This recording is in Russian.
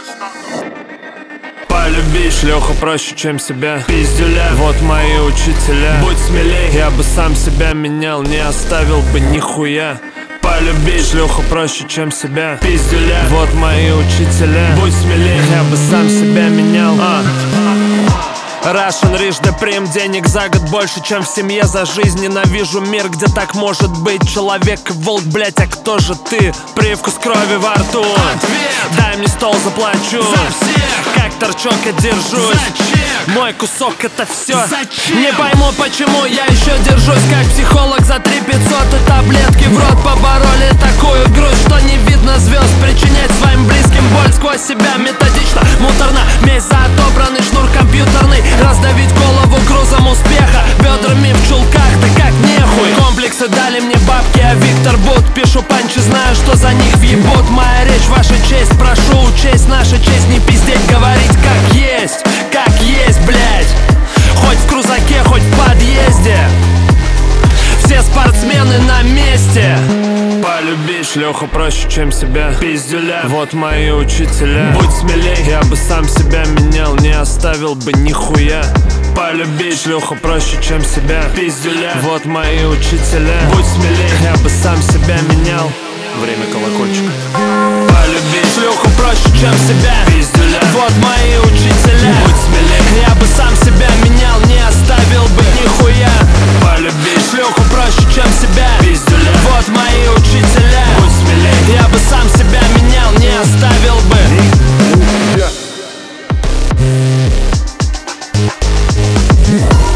Полюби шлюху проще, чем себя. Пиздюля, вот мои учителя. Будь смелей, я бы сам себя менял, не оставил бы нихуя. Полюбить шлюху проще, чем себя. Пиздюля, вот мои учителя. Будь смелей, я бы сам себя менял. Russian Rich Деприм, денег за год больше, чем в семье. За жизнь ненавижу мир, где так может быть. Человек и волк, блять, а кто же ты? Привкус крови во рту. Ответ! Дай мне стол, заплачу. За всех! Как торчок я держусь. Зачем? Мой кусок это все. Зачем? Не пойму, почему я еще держусь. Как психолог за 3500 и таблетки в рот. Побороли такую грусть, что не видно звезд. Причинять своим близким боль сквозь себя методично, муторно. Месть за отобранный шнур компьютерный. Раздавить голову грузом успеха. Бедрами в чулках, да как нехуй. Комплексы дали мне бабки, а Виктор Бут. Пишу панчи, знаю, что за них въебут. Моя речь, ваша честь, прошу учесть. Наша честь не пиздеть, говорить как есть, блять. Хоть в крузаке, хоть в подъезде. Все спортсмены на месте. Полюбить шлюху проще, чем себя. Пиздюля, вот мои учителя. Будь смелей, я бы сам себя менял, не оставил бы нихуя. Полюбить шлюху проще, чем себя. Пиздюля, вот мои учителя. Будь смелей, я бы сам себя менял. Время колокольчика. Полюбить шлюху проще, чем себя. Пиздюля, вот мои учителя. Будь смелей, я бы сам себя менял, не оставил бы нихуя. Полюбить шлюху проще, чем себя. Пиздюля, вот мои учителя. Будь смелей, я бы сам себя менял, не оставил бы. Yeah.